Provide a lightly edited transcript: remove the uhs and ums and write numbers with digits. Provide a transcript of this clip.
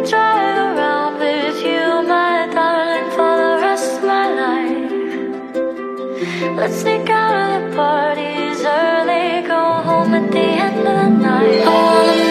drive around with you, my darling, for the rest of my life. Let's sneak out of the parties early, go home at the end of the night. I wanna